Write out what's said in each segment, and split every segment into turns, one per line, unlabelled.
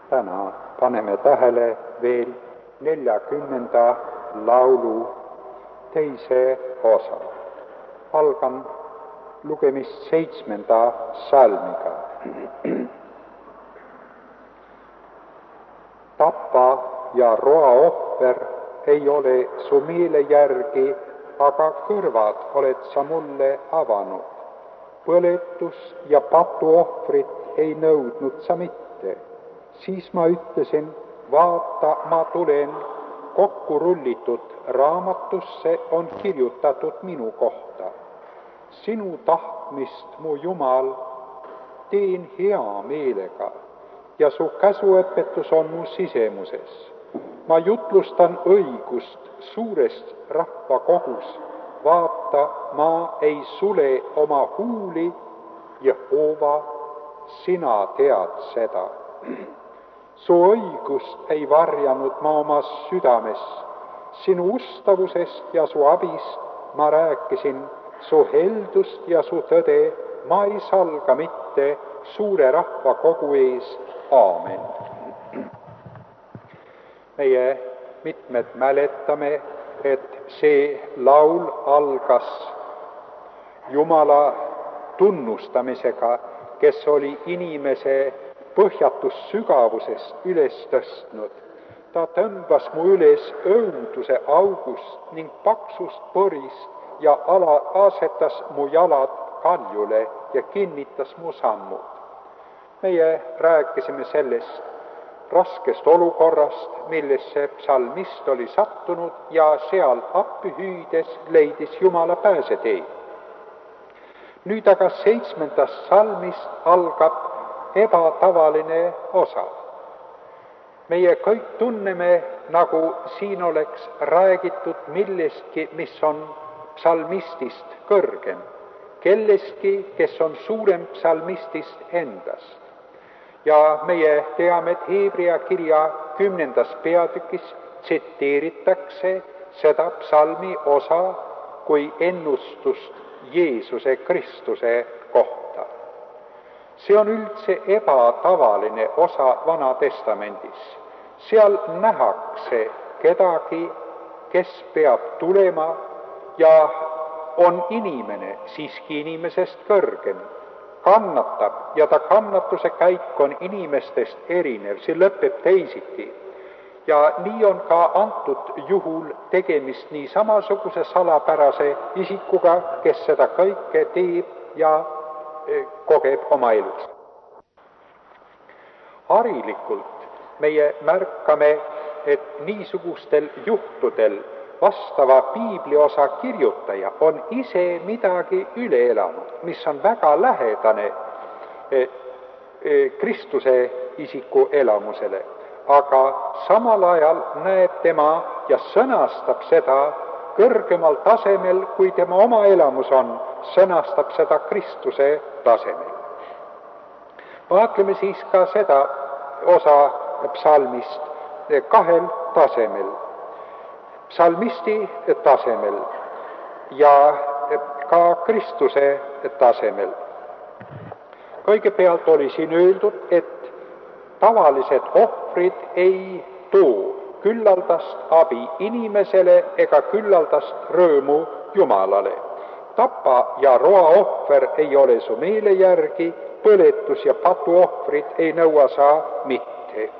Täna paneme tähele veel 40. laulu teise osa. Algan lugemist 7. salmiga. Tapa ja roa ohver ei ole su meele järgi, aga kõrvad oled sa mulle avanud. Põletus ja patuohvrit ei nõudnud sa mitte. Siis ma ütlesin, vaata, ma tulen, kokku rullitud raamatusse on kirjutatud minu kohta. Sinu tahtmist, mu Jumal, teen hea meelega ja su käsuõpetus on mu sisemuses. Ma jutlustan õigust suurest rahvakogus. Vaata, ma ei sule oma huuli, Jehova, sina tead seda. Su õigust ei varjanud ma oma südames. Sinu ustavusest ja su abist ma rääkisin, su heldust ja su tõde ma ei salga mitte suure rahvakogu ees. Aamen. Meie mitmed mäletame, et see laul algas Jumala tunnustamisega, kes oli inimese põhjatust sügavusest üles tõstnud. Ta tõmbas mu üles õuduse august ning paksust porist ja asetas mu jalad kaljule ja kinnitas mu sammud. Meie rääkisime sellest raskest olukorrast, millesse psalmist oli sattunud ja seal appi hüüdes leidis Jumala pääsetee. Nüüd aga 7. salmist algab ebatavaline osa. Meie kõik tunneme, nagu siin oleks räägitud millestki, mis on psalmistist kõrgem, kellestki, kes on suurem psalmistist endast. Ja meie teame, et Hebrea kirja 10. peatükis tsiteeritakse seda psalmi osa kui ennustust Jeesuse Kristuse kohta. See on üldse ebatavaline osa Vana Testamendis. Seal nähakse kedagi, kes peab tulema ja on inimene, siiski inimesest kõrgem. Kannatab ja ta kannatuse käik on inimestest erinev, see lõpeb teisiti. Ja nii on ka antud juhul tegemist nii samasuguse salapärase isikuga, kes seda kõike teeb ja kogeb oma elus. Harilikult meie märkame, et niisugustel juhtudel vastava piibliosa kirjutaja on ise midagi üle elanud, mis on väga lähedane Kristuse isiku elamusele, aga samal ajal näeb tema ja sõnastab seda kõrgemal tasemel, kui tema oma elamus on, sõnastab seda Kristuse tasemel. Vaatleme siis ka seda osa psalmist kahel tasemel. Psalmisti tasemel ja ka Kristuse tasemel. Kõigepealt oli siin öeldud, et tavalised ohvrid ei too küllaldast abi inimesele ega küllaldast rõõmu Jumalale. Tapa ja roa ohver ei ole su meele järgi, põletus ja patuohvrid ei nõua sa mitte.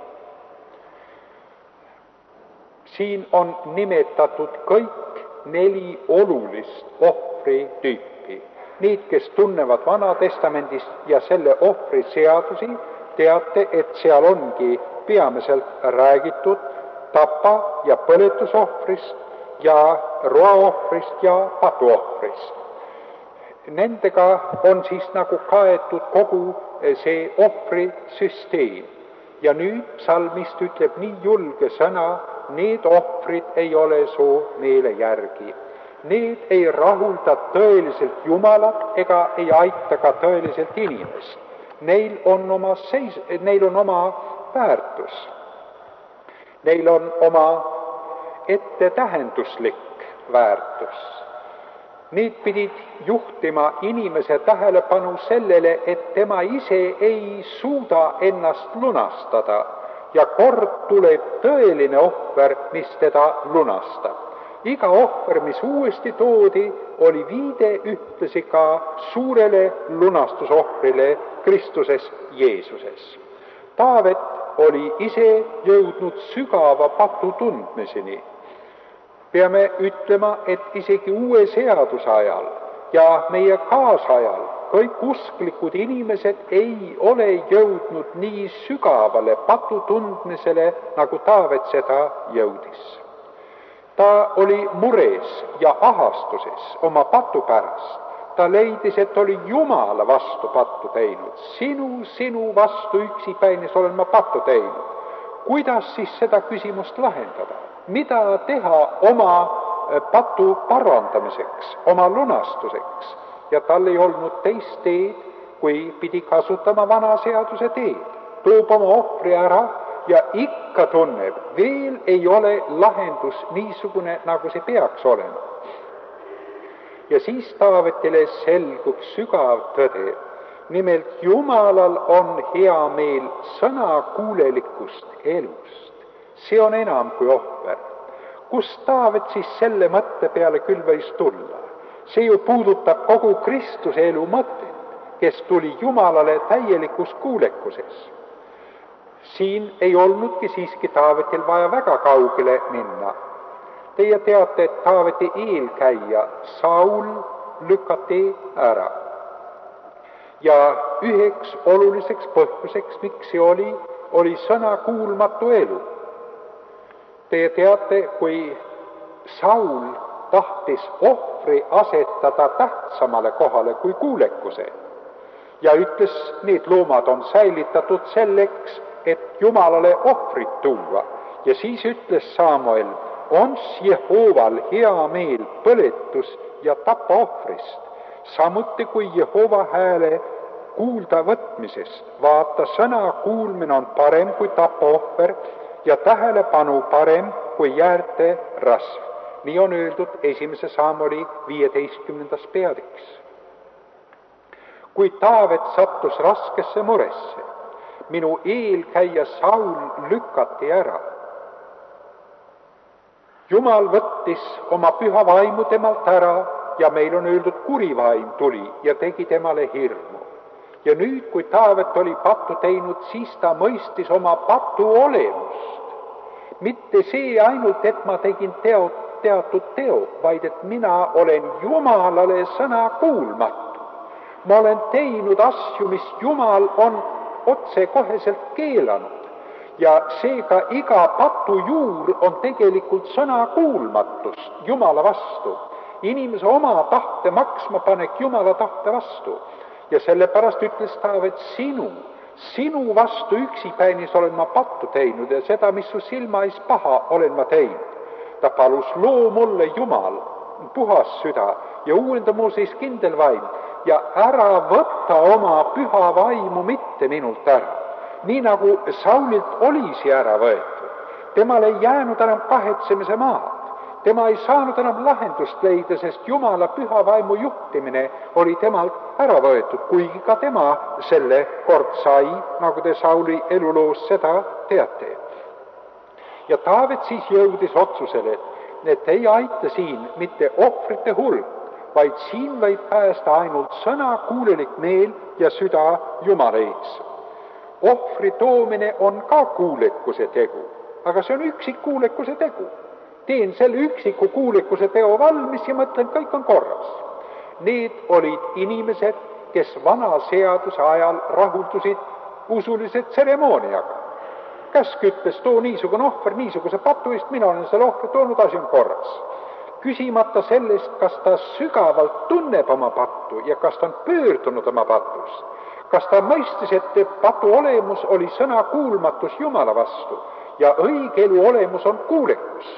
Siin on nimetatud kõik 4 olulist ohvri tüüpi. Need, kes tunnevad Vana Testamendist ja selle ohvri seadusi, teate, et seal ongi peamiselt räägitud tapa- ja põletusohvrist ja roaohvrist ja patuohvrist. Nendega on siis nagu kaetud kogu see ohvrisüsteem. Ja nüüd psalmist ütleb nii julge sõna, need ohvrid ei ole su meele järgi. Need ei rahulda tõeliselt Jumalat ega ei aita ka tõeliselt inimest. Neil on oma väärtus. Neil on oma ettetähenduslik väärtus. Need pidid juhtima inimese tähelepanu sellele, et tema ise ei suuda ennast lunastada ja kord tuleb tõeline ohver, mis teda lunastab. Iga ohver, mis uuesti toodi, oli viide ühtlasi ka suurele lunastusohvrile Kristuses Jeesuses. Taavet oli ise jõudnud sügava patu tundmiseni. Peame ütlema, et isegi uue seaduse ajal ja meie kaasajal kõik usklikud inimesed ei ole jõudnud nii sügavale patu tundmisele, nagu Taavet seda jõudis. Ta oli mures ja ahastuses oma patu pärast. Ta leidis, et oli Jumala vastu pattu teinud. Sinu vastu üksipäinis olen ma pattu teinud. Kuidas siis seda küsimust lahendada? Mida teha oma patu parandamiseks, oma lunastuseks? Ja tal ei olnud teist teed, kui pidi kasutama vana seaduse teed. Toob oma ohvri ära ja ikka tunneb, veel ei ole lahendus niisugune, nagu see peaks olema. Ja siis Taavetile selgub sügav tõde. Nimelt Jumalal on hea meel sõnakuulelikust elust. See on enam kui ohver. Kus Taavet siis selle mõtte peale küll võis tulla? See ju puudutab kogu Kristuse elu mõtet, kes tuli Jumalale täielikus kuulekuses. Siin ei olnudki siiski Taavetil vaja väga kaugele minna. Teie teate, et Taaveti eelkäija Saul lükati ära. Ja üheks oluliseks põhjuseks, miks see oli sõna kuulmatu elu. Teie teate, kui Saul tahtis ohvri asetada tähtsamale kohale kui kuulekuse ja ütles, need loomad on säilitatud selleks, et Jumalale ohvrit tuua. Ja siis ütles Samuel, ons Jehoval hea meel põletus ja tapaohvrist, samuti kui Jehova hääle kuulda võtmisest. Vaata, sõna kuulmine on parem kui tapaohver ja tähelepanu parem kui jäärte rasv. Nii on öeldud 1. Samueli 15. peatükis. Kui Taavet sattus raskesse muresse, minu eelkäija Saul lükati ära. Jumal võttis oma püha vaimu temalt ära ja meil on öeldud, kuri vaim tuli ja tegi temale hirmu. Ja nüüd, kui Taavet oli pattu teinud, siis ta mõistis oma patu olemust. Mitte see ainult, et ma tegin teatud teo, vaid et mina olen Jumalale sõna kuulmatu. Ma olen teinud asju, mis Jumal on otsekoheselt keelanud. Ja seega iga patu juur on tegelikult sõna kuulmatus Jumala vastu. Inimese oma tahte maksma panek Jumala tahte vastu. Ja sellepärast ütles Taavet, sinu vastu üksipäinis olen ma pattu teinud ja seda, mis su silma ees paha, olen ma teinud. Ta palus, loo mulle Jumal, puhas süda ja uuenda mu sees kindel vaim ja ära võta oma püha vaimu mitte minult ära. Nii nagu Saulilt oli see ära võetud. Temal ei jäänud enam kahetsemise maad. Tema ei saanud enam lahendust leida, sest Jumala püha vaimu juhtimine oli temalt ära võetud, kuigi ka tema selle kord sai, nagu te Sauli eluloos seda teate. Ja Taavet siis jõudis otsusele, et ei aita siin mitte ohvrite hulk, vaid siin võib päästa ainult sõna kuulelik meel ja süda Jumala ees. Ohvri toomine on ka kuulekuse tegu, aga see on üksik kuulekuse tegu. Teen selle üksiku kuulekuse teo valmis ja mõtlen, kõik on korras. Need olid inimesed, kes vana seaduse ajal rahuldusid usulise tseremooniaga. Käsk ütles, too niisugune ohver niisuguse patu eest, mina olen selle ohvri toonud, asi on korras. Küsimata sellest, kas ta sügavalt tunneb oma pattu ja kas ta on pöördunud oma patust. Kas ta mõistis, et patu olemus oli sõna kuulmatus Jumala vastu ja õige elu olemus on kuulekus.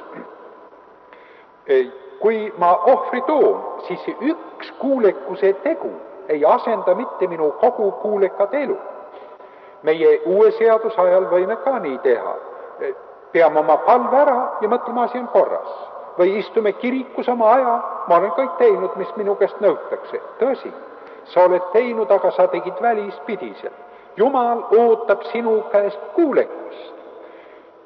Kui ma ohvri toon, siis üks kuulekuse tegu ei asenda mitte minu kogu kuulekat elu. Meie uue seaduse ajal võime ka nii teha. Peame oma palve ära ja mõtlema, asi on korras. Või istume kirikus oma aja, ma olen kõik teinud, mis minu käest nõutakse. Tõsi, sa oled teinud, aga sa tegid välispidiselt. Jumal ootab sinu käest kuulekust.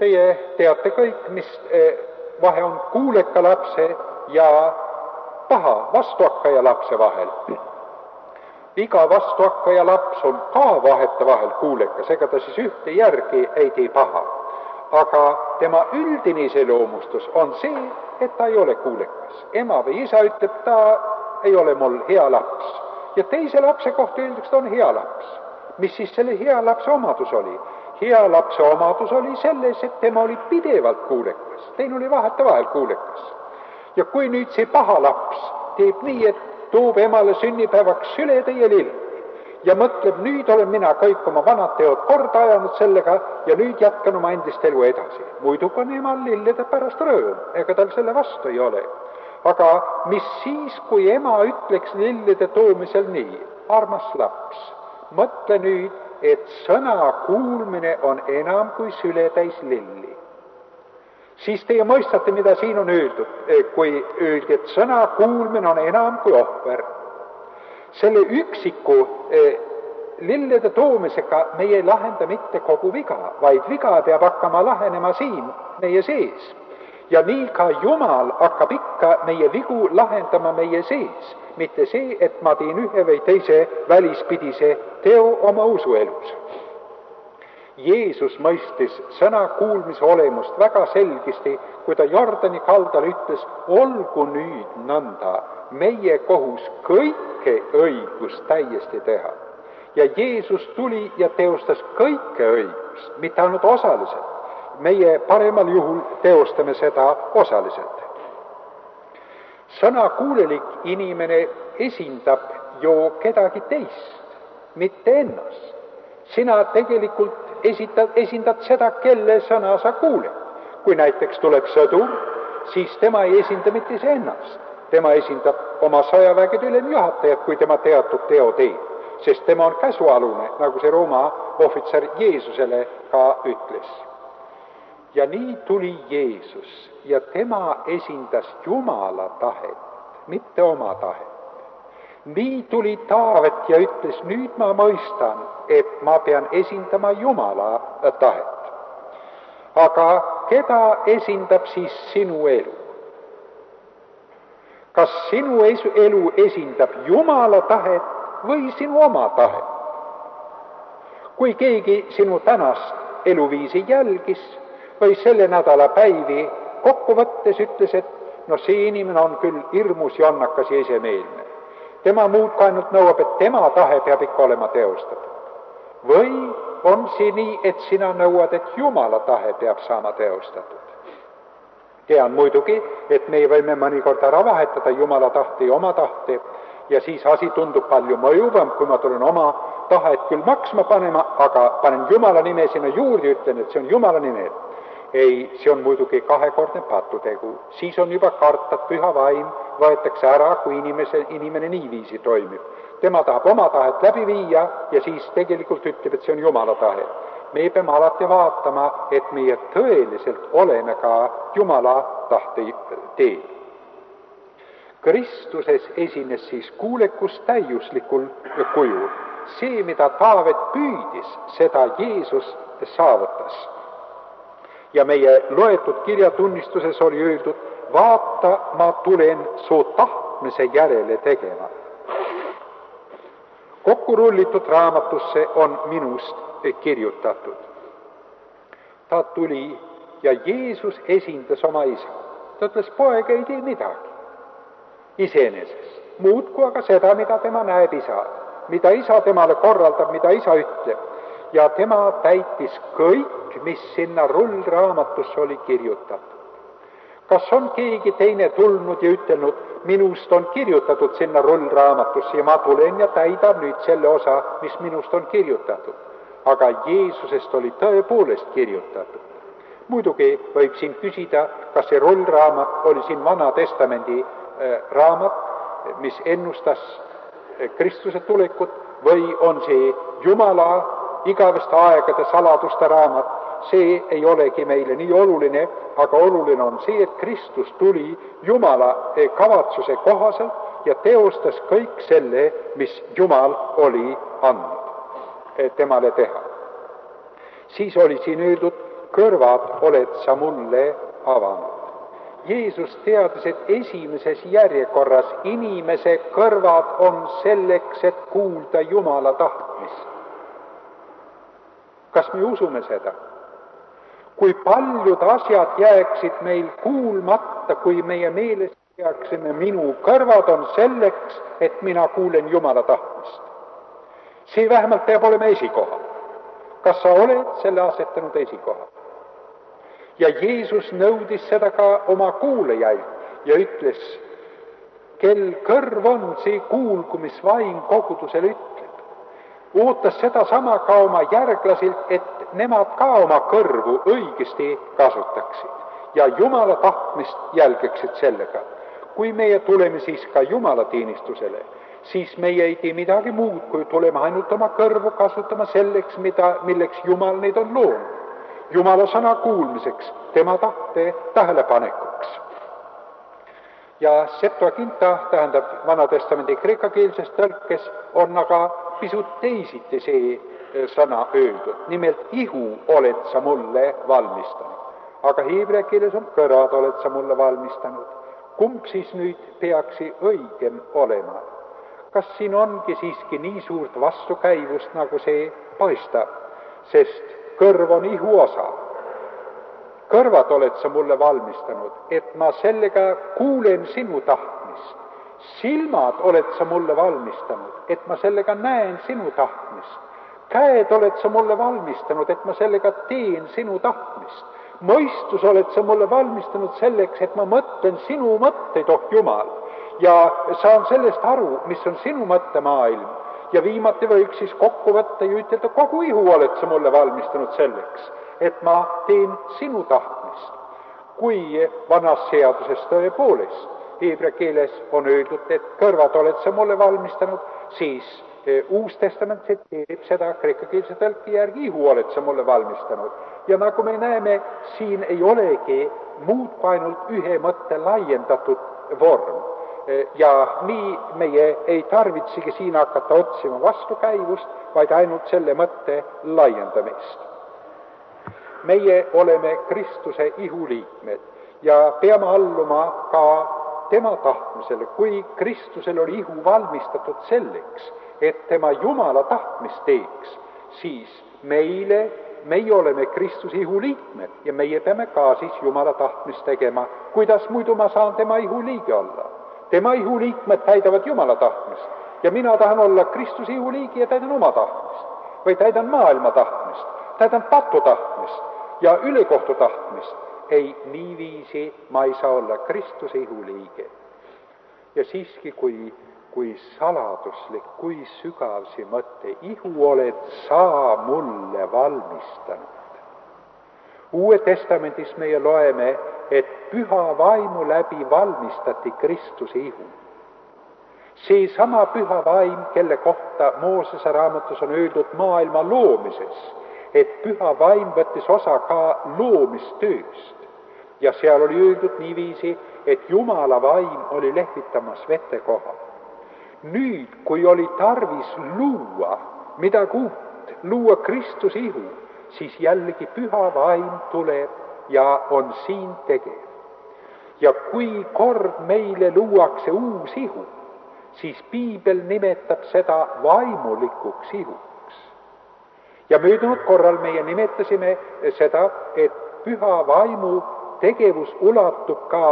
Teie teate kõik, mis vahe on kuuleka lapse ja paha vastuhakkaja lapse vahel. Iga vastuhakkaja laps on ka vahetevahel kuulekas, ega ta siis ühte järgi ei tee paha. Aga tema üldine iseloomustus on see, et ta ei ole kuulekas. Ema või isa ütleb, ta ei ole mul hea laps. Ja teise lapse kohta öeldakse, ta on hea laps. Mis siis selle hea lapse omadus oli? Hea lapse omadus oli selles, et tema oli pidevalt kuulekas. Teine oli vahetevahel kuulekas. Ja kui nüüd see paha laps teeb nii, et toob emale sünnipäevaks sületäie lill ja mõtleb, nüüd olen mina kõik oma vanad teod korda ajanud sellega ja nüüd jätkan oma endist elu edasi. Muidugi on emal lillede pärast rõõm, ega tal selle vastu ei ole. Aga mis siis, kui ema ütleks lillede toomisel nii, armas laps, mõtle nüüd, et sõna kuulmine on enam kui sületäis lilli. Siis teie mõistate, mida siin on öeldud, kui öeldi, et sõna kuulmine on enam kui ohver. Selle üksiku lillede toomisega meie ei lahenda mitte kogu viga, vaid viga peab hakkama lahenema siin meie sees. Ja nii ka Jumal hakkab ikka meie vigu lahendama meie sees, mitte see, et ma teen ühe või teise välispidise teo oma usuelus. Jeesus mõistis sõna kuulmise olemust väga selgesti, kui ta Jordani kaldal ütles, olgu nüüd nõnda, meie kohus kõike õigust täiesti teha. Ja Jeesus tuli ja teostas kõike õigust, mitte ainult osaliselt. Meie paremal juhul teostame seda osaliselt. Sõna kuulelik inimene esindab ju kedagi teist, mitte ennast. Sina tegelikult esindad seda, kelle sõna sa kuuled. Kui näiteks tuleb sõdur, siis tema ei esinda mitte iseennast. Tema esindab oma sõjavägede ülemjuhatajat, kui tema teatud teo teeb, sest tema on käsualune, nagu see Rooma ohvitser Jeesusele ka ütles. Ja nii tuli Jeesus ja tema esindas Jumala tahet, mitte oma tahet. Nii tuli Taavet ja ütles, nüüd ma mõistan, et ma pean esindama Jumala tahet. Aga keda esindab siis sinu elu? Kas sinu elu esindab Jumala tahet või sinu oma tahet? Kui keegi sinu tänast eluviisi jälgis või selle nädala päivi kokkuvõttes ütles, et no see inimene on küll hirmus, jonnakas ja isemeelne. Tema muud ka ainult nõuab, et tema tahe peab ikka olema teostatud. Või on see nii, et sina nõuad, et Jumala tahe peab saama teostatud? Tean muidugi, et me võime mõnikord ära vahetada Jumala tahte ja oma tahte ja siis asi tundub palju mõjuvam, kui ma tulen oma tahet küll maksma panema, aga panen Jumala nime sinna juurde ja ütlen, et see on Jumala nimel. Ei, see on muidugi kahekordne patutegu. Siis on juba karta, et püha vaim võetakse ära, kui inimene niiviisi toimib. Tema tahab oma tahet läbi viia ja siis tegelikult ütleb, et see on Jumala tahe. Me peame alati vaatama, et meie tõeliselt oleme ka Jumala tahte teel. Kristuses esines siis kuulekus täiuslikul kujul. See, mida Taavet püüdis, seda Jeesus saavutas. Ja meie loetud kirjatunnistuses oli öeldud, vaata, ma tulen su tahtmise järele tegema. Kokku rullitud raamatusse on minust kirjutatud. Ta tuli ja Jeesus esindas oma isa. Ta ütles, poeg ei tee midagi. Iseenesest. Muudku aga seda, mida tema näeb isa. Mida isa temale korraldab, mida isa ütleb. Ja tema täitis kõik, mis sinna rullraamatusse oli kirjutatud. Kas on keegi teine tulnud ja ütelnud, minust on kirjutatud sinna rullraamatusse ja ma tulen ja täidan nüüd selle osa, mis minust on kirjutatud. Aga Jeesusest oli tõepoolest kirjutatud. Muidugi võib siin küsida, kas see rullraamat oli siin Vana Testamendi raamat, mis ennustas Kristuse tulekut, või on see Jumala igaveste aegade saladuste raamat. See ei olegi meile nii oluline, aga oluline on see, et Kristus tuli Jumala kavatsuse kohaselt ja teostas kõik selle, mis Jumal oli andnud temale teha. Siis oli siin öeldud, kõrvad oled sa mulle avanud. Jeesus teadis, et esimeses järjekorras inimese kõrvad on selleks, et kuulda Jumala tahtmist. Kas me usume seda? Kui paljud asjad jääksid meil kuulmata, kui meie meeles teaksime, minu kõrvad on selleks, et mina kuulen Jumala tahtmist. See vähemalt peab olema esikohal. Kas sa oled selle asetanud esikohal? Ja Jeesus nõudis seda ka oma kuulajaid ja ütles, kel kõrv on, see kuulgu, mis vaim kogudusele ütleb. Ootas seda sama ka oma järglasilt, et nemad ka oma kõrvu õigesti kasutaksid ja Jumala tahtmist jälgiksid sellega. Kui meie tuleme siis ka Jumala teenistusele, siis meie ei tee midagi muud, kui tuleme ainult oma kõrvu kasutama selleks, milleks Jumal neid on loonud. Jumala sõna kuulmiseks, tema tahte tähelepanekuks. Ja Septuaginta, tähendab Vana Testamendi kreekakeelses tõlkes, on aga pisut teisiti see sõna öeldud. Nimelt ihu oled sa mulle valmistanud. Aga heebrea keeles on kõrvad oled sa mulle valmistanud. Kumb siis nüüd peaks õigem olema? Kas siin ongi siiski nii suurt vastukäivust, nagu see paistab? Sest kõrv on ihu osa. Kõrvad oled sa mulle valmistanud, et ma sellega kuulen sinu tahtmist. Silmad oled sa mulle valmistanud, et ma sellega näen sinu tahtmist. Käed oled sa mulle valmistanud, et ma sellega teen sinu tahtmist. Mõistus oled sa mulle valmistanud selleks, et ma mõtlen sinu mõtteid, oh Jumal, ja saan sellest aru, mis on sinu mõttemaailm. Ja viimati võiks siis kokku võtta ja ütelda, kogu ihu oled sa mulle valmistanud selleks, et ma teen sinu tahtmist. Kui vanas seaduses tõepoolest heebrea keeles on öeldud, et kõrvad oled sa mulle valmistanud, siis Uus Testament tsiteerib seda kreekakeelse tõlke järgi, ihu oled sa mulle valmistanud. Ja nagu me näeme, siin ei olegi muud kui ainult ühe mõtte laiendatud vorm. Ja nii meie ei tarvitsegi siin hakata otsima vastukäivust, vaid ainult selle mõtte laiendamist. Meie oleme Kristuse ihuliikmed ja peame alluma ka tema tahtmisele, kui Kristusel oli ihu valmistatud selleks, et tema Jumala tahtmist teeks, siis meie oleme Kristuse ihuliikmed ja meie peame ka siis Jumala tahtmist tegema. Kuidas muidu ma saan tema ihuliige olla? Tema ihuliikmed täidavad Jumala tahtmist ja mina tahan olla Kristuse ihuliige ja täidan oma tahtmist või täidan maailma tahtmist, täidan patu tahtmist ja ülekohtu tahtmist. Ei, niiviisi ma ei saa olla Kristuse ihuliige. Ja siiski, kui saladuslik, kui sügav see mõte, ihu oled sa mulle valmistanud. Uue Testamendis meie loeme, et püha vaimu läbi valmistati Kristuse ihu. See sama püha vaim, kelle kohta Moosese raamatus on öeldud maailma loomises, et püha vaim võttis osa ka loomistööst. Ja seal oli öeldud niiviisi, et Jumala vaim oli lehvitamas vete kohal. Nüüd, kui oli tarvis luua midagi uut, luua Kristuse ihu, siis jällegi püha vaim tuleb ja on siin tegev. Ja kui kord meile luuakse uus ihu, siis piibel nimetab seda vaimulikuks ihuks. Ja möödunud korral meie nimetasime seda, et püha vaimu tegevus ulatub ka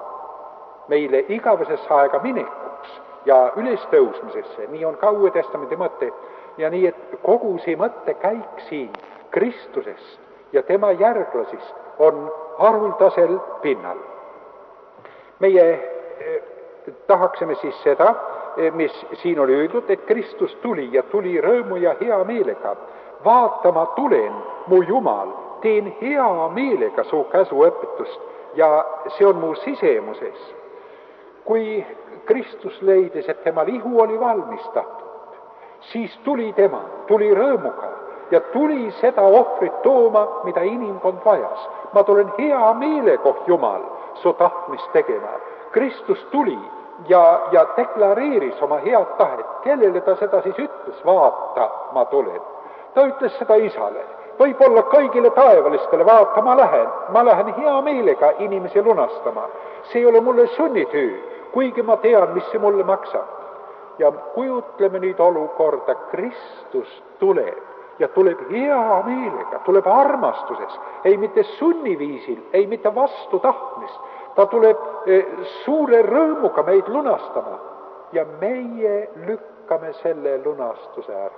meile igavesesse aega minekuks ja ülestõusmisesse, nii on ka Uue Testamendi mõte. Ja nii, et kogu see mõttekäik siin Kristusest ja tema järglasist on haruldasel pinnal. Meie tahaksime siis seda, mis siin oli öeldud, et Kristus tuli ja tuli rõõmu ja hea meelega. Vaata, ma tulen, mu Jumal, teen hea meelega su käsuõpetust ja see on mu sisemuses. Kui Kristus leidis, et temal ihu oli valmistatud, siis tuli tema, tuli rõõmuga ja tuli seda ohvrit tooma, mida inimkond vajas. Ma tulen hea meelega, oh Jumal, su tahtmist tegema. Kristus tuli ja deklareeris oma head tahet. Kellele ta seda siis ütles? Vaata, ma tulen. Ta ütles seda isale võib-olla kõigile taevalistele vaata, ma lähen hea meelega inimesi lunastama. See ei ole mulle sunnitöö, kuigi ma tean, mis see mulle maksab. Ja kujutleme nüüd olukorda, Kristus tuleb ja tuleb hea meelega, tuleb armastuses, ei mitte sunniviisil, ei mitte vastu tahtmist. Ta tuleb suure rõõmuga meid lunastama ja meie lükkame selle lunastuse ära.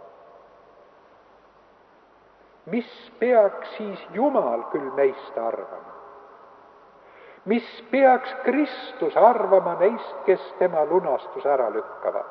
Mis peaks siis Jumal küll meist arvama? Mis peaks Kristus arvama neist, kes tema lunastuse ära lükkavad?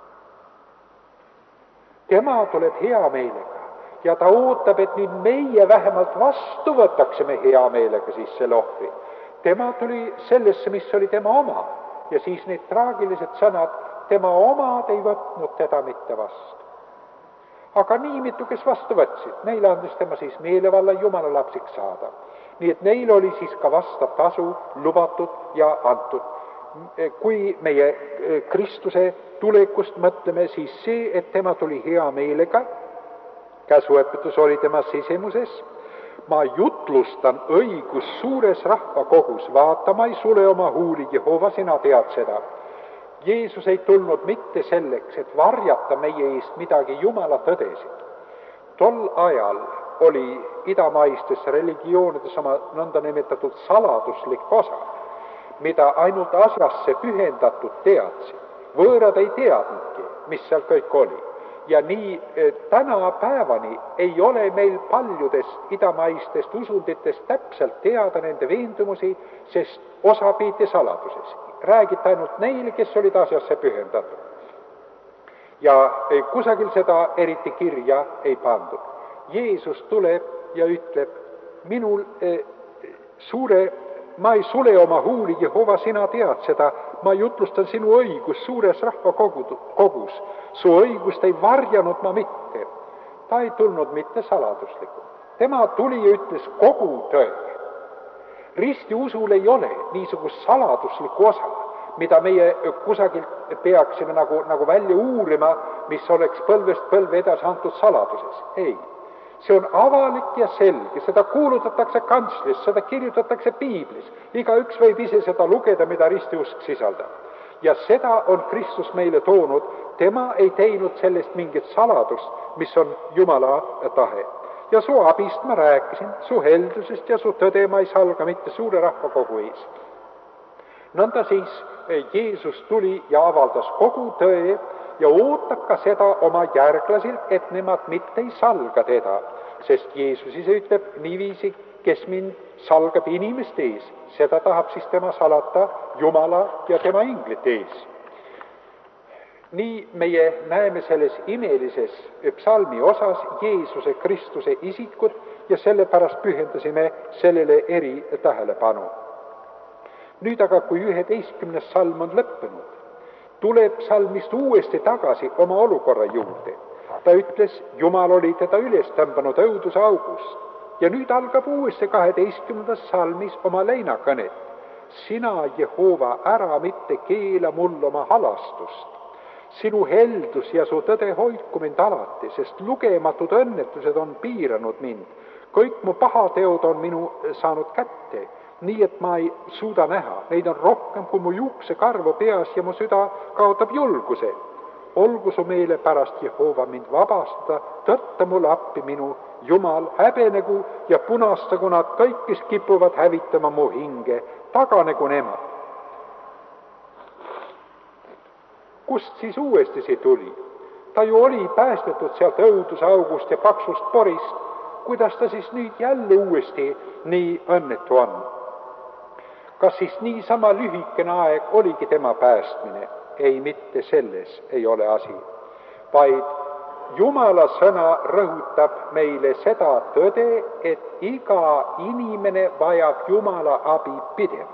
Tema tuleb hea meelega ja ta ootab, et nüüd meie vähemalt vastu võtaksime hea meelega siis selle ohvri. Tema tuli sellesse, mis oli tema oma ja siis need traagilised sõnad, tema omad ei võtnud teda mitte vastu. Aga nii mitu, kes vastu võtsid, neile andis tema siis meelevalla Jumala lapsiks saada. Nii et neil oli siis ka vastav tasu lubatud ja antud. Kui meie Kristuse tulekust mõtleme, siis see, et tema tuli hea meelega, käsuõpetus oli tema sisemuses, ma jutlustan õigus suures rahvakogus, vaata, ma ei sule oma huuli, Jehova, sina tead seda. Jeesus ei tulnud mitte selleks, et varjata meie eest midagi Jumala tõdesid. Tol ajal oli idamaistes religioonides oma nõndanimetatud saladuslik osa, mida ainult asjasse pühendatud teadsid. Võõrad ei teadnudki, mis seal kõik oli. Ja nii tänapäevani ei ole meil paljudest idamaistest usunditest täpselt teada nende veendumusi, sest osa peeti saladuses. Räägiti ainult neile, kes olid asjasse pühendatud. Ja kusagil seda eriti kirja ei pandud. Jeesus tuleb ja ütleb, minul ma ei sule oma huuli, Jehova, sina tead seda, ma jutlustan sinu õigus suures rahvakogus. Su õigust ei varjanud ma mitte. Ta ei tulnud mitte saladuslikult. Tema tuli ja ütles kogu tõe. Ristiusul ei ole niisugust saladuslikku osa, mida meie kusagilt peaksime nagu välja uurima, mis oleks põlvest põlve edasi antud saladuses. Ei. See on avalik ja selge, seda kuulutatakse kantslis, seda kirjutatakse piiblis. Igaüks võib ise seda lugeda, mida ristiusk sisaldab. Ja seda on Kristus meile toonud, tema ei teinud sellest mingit saladust, mis on Jumala tahe. Ja su abist ma rääkisin, su heldusest ja su tõde ma ei salga mitte suure rahvakogu ees. Nõnda siis Jeesus tuli ja avaldas kogu tõe ja ootab ka seda oma järglasilt, et nemad mitte ei salga teda, sest Jeesus ise ütleb niiviisi, kes mind salgab inimeste ees, seda tahab siis tema salata Jumala ja tema inglite ees. Nii meie näeme selles imelises psalmi osas Jeesuse Kristuse isikut ja sellepärast pühendasime sellele eri tähelepanu. Nüüd aga, kui 11. salm on lõppenud, tuleb psalmist uuesti tagasi oma olukorra juurde. Ta ütles, Jumal oli teda üles tõmbanud õuduse august ja nüüd algab uuesti 12. salmis oma leinakõnet. Sina, Jehova, ära mitte keela mul oma halastust. Sinu heldus ja su tõde hoidku mind alati, sest lugematud õnnetused on piiranud mind. Kõik mu pahateod on minu saanud kätte, nii et ma ei suuda näha. Neid on rohkem kui mu juuksekarvu peas ja mu süda kaotab julguse. Olgu su meele pärast, Jehova, mind vabastada, tõtta mulle appi minu Jumal, häbenegu ja punastagu nad kõik, kes kipuvad hävitama mu hinge, taganegu nemad. Kust siis uuesti see tuli? Ta ju oli päästetud sealt õuduse august ja paksust porist. Kuidas ta siis nüüd jälle uuesti nii õnnetu on? Kas siis niisama lühikene aeg oligi tema päästmine? Ei, mitte selles ei ole asi, vaid Jumala sõna rõhutab meile seda tõde, et iga inimene vajab Jumala abi pidevalt.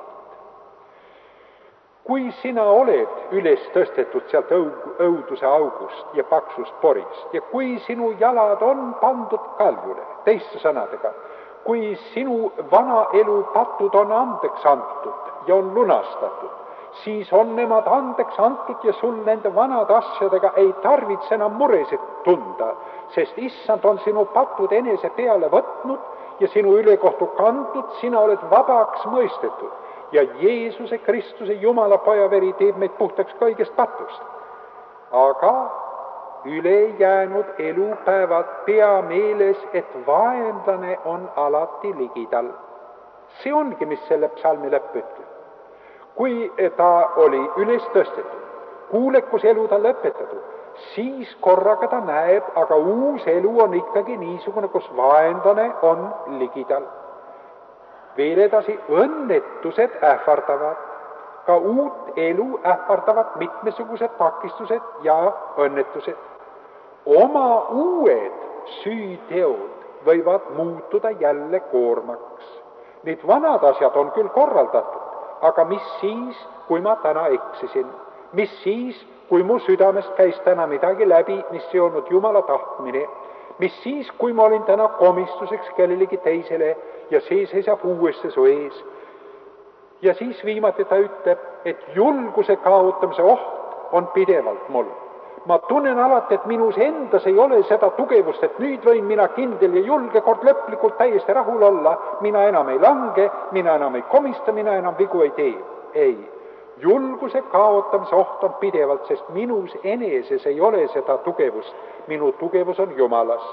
Kui sina oled üles tõstetud sealt õuduse august ja paksust porist ja kui sinu jalad on pandud kaljule, teiste sõnadega, kui sinu vana elu patud on andeks antud ja on lunastatud, siis on nemad andeks antud ja sul nende vanade asjadega ei tarvitse enam muresid tunda, sest issand on sinu patud enese peale võtnud ja sinu ülekohtu kandnud, sina oled vabaks mõistetud ja Jeesuse Kristuse Jumala Poja veri teeb meid puhtaks kõigest patust. Aga ülejäänud elupäevad pea meeles, et vaenlane on alati ligidal. See ongi, mis selle psalmi lõpp ütleb. Kui ta oli üles tõstetud, kuulekus elu ta lõpetatud, siis korraga ta näeb, aga uus elu on ikkagi niisugune, kus vaenlane on ligidal. Veel edasi, õnnetused ähvardavad, ka uut elu ähvardavad mitmesugused takistused ja õnnetused. Oma uued süüteod võivad muutuda jälle koormaks. Need vanad asjad on küll korraldatud, aga mis siis, kui ma täna eksisin? Mis siis, kui mu südamest käis täna midagi läbi, mis ei olnud Jumala tahtmine? Mis siis, kui ma olin täna komistuseks kellelegi teisele ja see seisab uuesti su ees? Ja siis viimati ta ütleb, et julguse kaotamise oht on pidevalt mul. Ma tunnen alati, et minus endas ei ole seda tugevust, et nüüd võin mina kindel ja julge kord lõplikult täiesti rahul olla, mina enam ei lange, mina enam ei komista, mina enam vigu ei tee. Ei, julguse kaotamise oht on pidevalt, sest minus eneses ei ole seda tugevust, minu tugevus on Jumalas.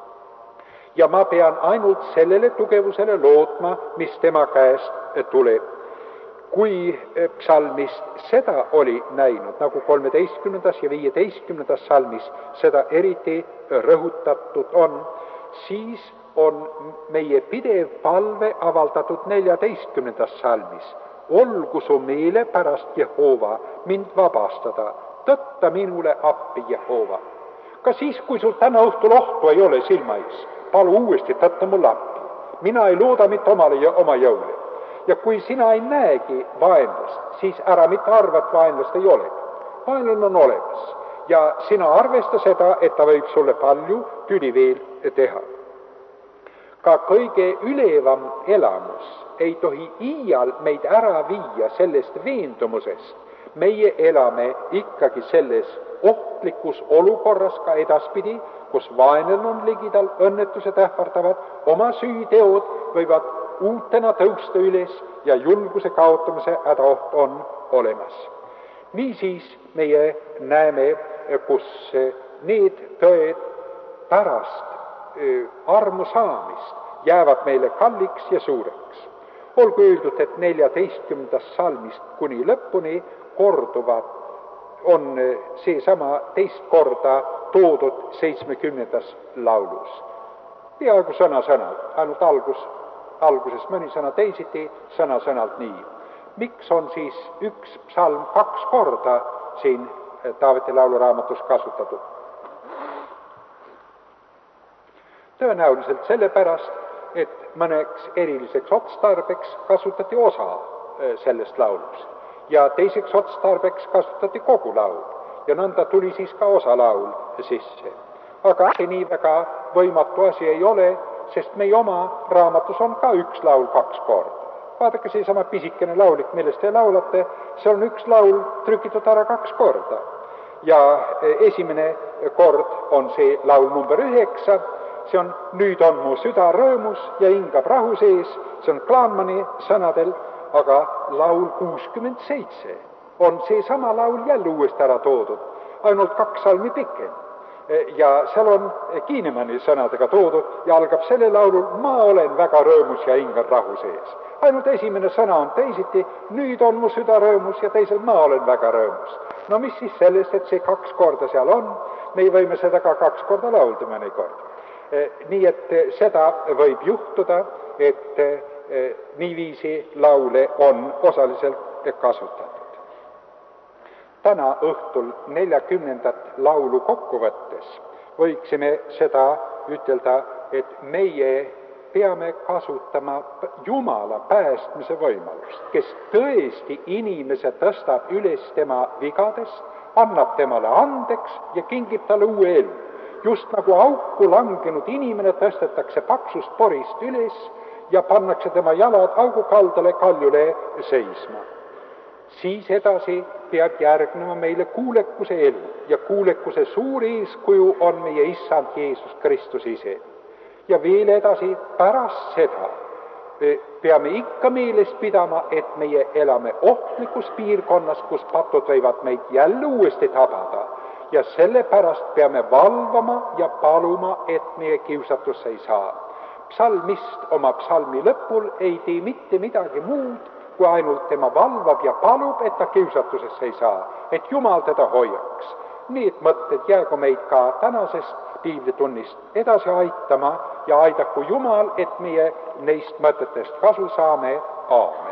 Ja ma pean ainult sellele tugevusele lootma, mis tema käest tuleb. Kui psalmist seda oli näinud, nagu 13. ja 15. salmis seda eriti rõhutatud on, siis on meie pidev palve avaldatud 14. salmis. Olgu su meele pärast Jehova mind vabastada, tõtta minule appi Jehova. Ka siis, kui sul täna õhtul ohtu ei ole silma ees, palu uuesti tõtta mulle appi. Mina ei looda mitte oma jõule. Ja kui sina ei näegi vaenlast, siis ära mitte arva, et vaenlast ei ole. Vaenlane on olemas ja sina arvesta seda, et ta võib sulle palju tüli veel teha. Ka kõige ülevam elamus ei tohi iial meid ära viia sellest veendumusest. Meie elame ikkagi selles ohtlikus olukorras ka edaspidi, kus vaenlane on ligidal, õnnetused ähvardavad, oma süüteod võivad uutena tõusta üles ja julguse kaotamise hädaoht on olemas. Niisiis meie näeme, kus need tõed pärast armu saamist jäävad meile kalliks ja suureks. Olgu öeldud, et 14. salmist kuni lõpuni korduvad on seesama teist korda toodud 70. laulus. Peaaegu sõna-sõnalt, ainult alguses mõni sõna teisiti, sõna-sõnalt nii. Miks on siis üks psalm 2 korda siin Taaveti lauluraamatus kasutatud? Tõenäoliselt sellepärast, et mõneks eriliseks otstarbeks kasutati osa sellest laulust ja teiseks otstarbeks kasutati kogu laul ja nõnda tuli siis ka osa laul sisse. Aga see nii väga võimatu asi ei ole, sest meie oma raamatus on ka üks laul 2 korda. Vaadake seesama pisikene laulik, millest te laulate, see on üks laul trükitud ära 2 korda. Ja esimene kord on see laul number 9, see on Nüüd on mu süda rõõmus ja hingab rahu sees, see on Klaanmani sõnadel, aga laul 67 on seesama laul jälle uuesti ära toodud, ainult 2 salmi pikem. Ja seal on Kiinemanni sõnadega toodud ja algab selle laulul Ma olen väga rõõmus ja hingan rahu sees. Ainult esimene sõna on teisiti, nüüd on mu süda rõõmus ja teisel Ma olen väga rõõmus. No mis siis sellest, et see 2 korda seal on, me võime seda ka 2 korda laulda mõnikord. Nii et seda võib juhtuda, et niiviisi laule on osaliselt kasutatud. Täna õhtul 40. laulu kokkuvõttes võiksime seda ütelda, et meie peame kasutama Jumala päästmise võimalust, kes tõesti inimese tõstab üles tema vigadest, annab temale andeks ja kingib talle uue elu. Just nagu auku langenud inimene tõstetakse paksust porist üles ja pannakse tema jalad augukaldale kaljule seisma. siis edasi peab järgnema meile kuulekuse elu ja kuulekuse suur eeskuju on meie Issand Jeesus Kristus ise. Ja veel edasi, pärast seda peame ikka meeles pidama, et meie elame ohtlikus piirkonnas, kus patud võivad meid jälle uuesti tabada. Ja sellepärast peame valvama ja paluma, et meie kiusatusse ei saa. Psalmist oma psalmi lõpul ei tee mitte midagi muud, kui ainult tema valvab ja palub, et ta kiusatusesse ei saa, et Jumal teda hoiaks. Need mõtted jäägu meid ka tänasest piiblitunnist edasi aitama ja aidaku Jumal, et meie neist mõtetest kasu saame. Aamen.